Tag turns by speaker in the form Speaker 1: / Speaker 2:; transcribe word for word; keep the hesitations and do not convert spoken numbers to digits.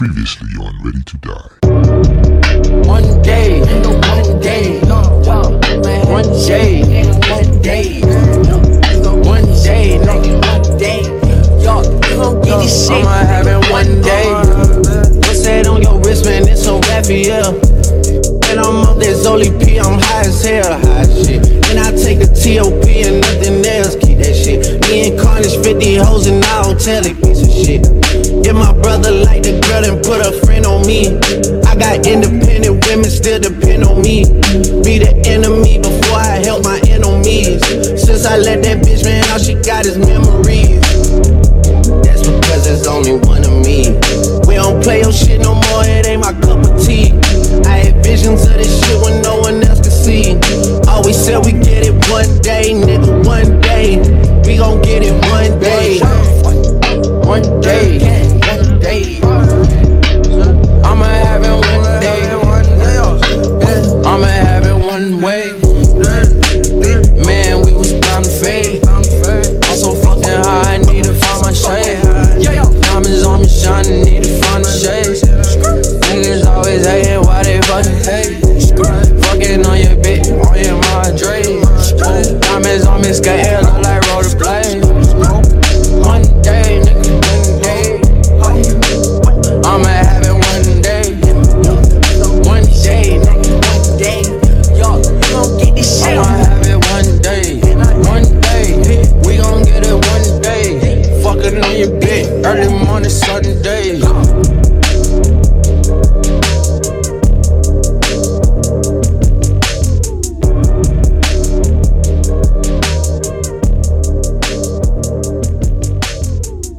Speaker 1: Previously on Ready to Die.
Speaker 2: One day, one day, one day, one day, one day, one day, y'all gon' get this shit. I'ma have it one day. What's that on your wrist, man? It's so Raphael. And I'm up there Zoli P, I'm high as hell, high as shit. And I take a T O P and nothing else, keep that shit. Me and Carnage fifty hoes and I don't tell it, piece of shit. If my brother like the girl and put a friend on me, I got independent women still depend on me. Be the enemy before I help my enemies. Since I let that bitch, man, all she got is memories. That's because there's only one of me. We don't play your shit no more, it ain't my cup of tea. I had visions of this shit when no one else could see. Always said we get it one day, nigga, one day. We gon' get it one day. One day, one day. I'ma have it one day. I'ma have it one way. Man, we was bound to fade. I'm so fucking high, I need to find my shade. Diamonds on me shining, need to find the shades. Niggas always hating, why they fucking hate? Fucking on your bitch, on your Madre. Diamonds on me skating, look like rollerblades. One day, nigga, one day. I'ma have it one day. One day, nigga, one day. Y'all, we gon' get this shit. I'ma have it one day. One day, we gon' get it one day. Fucking on your bitch, early morning, Sunday.